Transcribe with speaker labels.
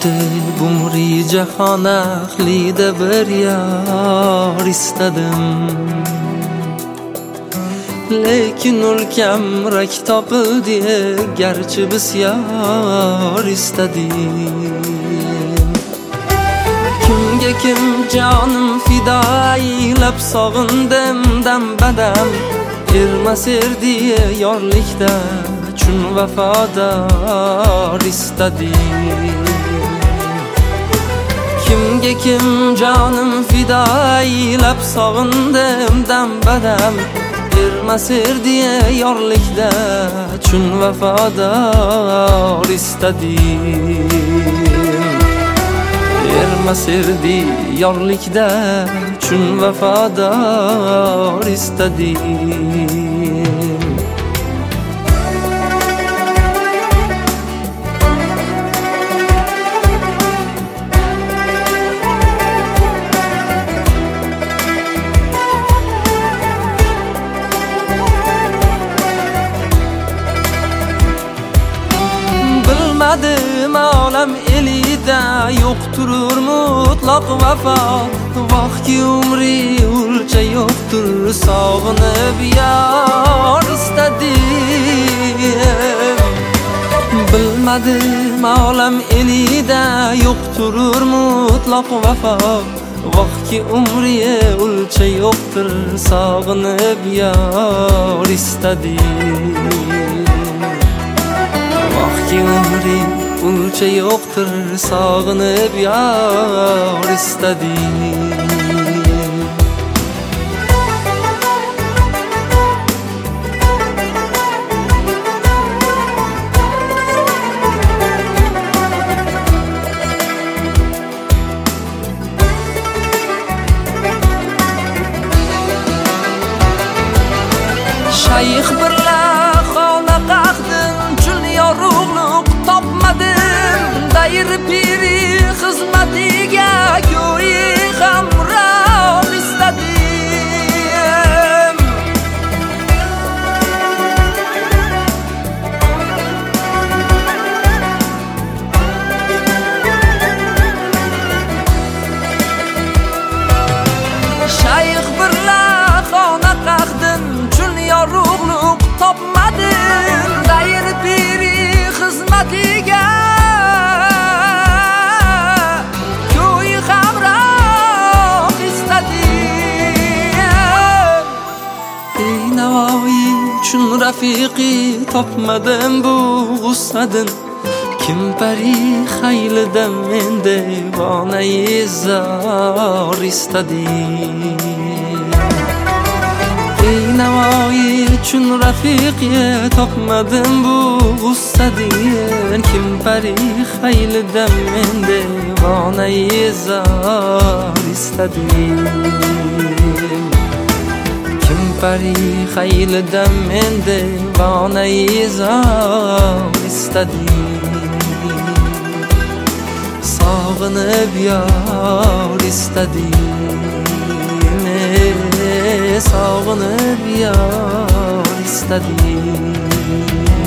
Speaker 1: deb umri jahon ahlida bir yor istadim. Lekin ulkamrak topildi, garchi bisyor istadim. Kimga kim jonim fidoilab sog'indim dam badam, ermas erdi yorlikda chun vafodor istadim. Kimga kim jonim fidoilab sog'indim dam badam, ermas erdi yorlikda chun vafodor istadim. Ermas erdi yorlikda chun vafodor istadim. Bilmadim olam elida yo'qtur mutlaq vafo, vaqtki umri o'lcha yo'qtur, sog'inib yor istadim. Bilmadim olam elida yo'qtur mutlaq vafo, vaqtki umri o'lcha yo'qtur, sog'inib yor istadim. Vaqtki umri o'lcha yo'qtur, sog'inib yor istadim. Shayx birla xona qaqdim, chun yorug'liq topmadim. Dayr piri xizmatiga go'yi hamroh istadim. Shayx birla xona qaqdim, chun yorug'liq topmadim. Dayr piri xizmatiga go'yi hamroh istadim. Ey Navoiy chun rafiqi topmadim bu g'ussadan, kim pari xaylida men devonai zor istadim. Ey Navoiy chun rafiqi topmadim bu g'ussadan, kim pari xaylida men devonai zor istadim. Kim pari xaylida men devonai zor istadim. Sog'inib yor istadim, sog'inib yor istadim.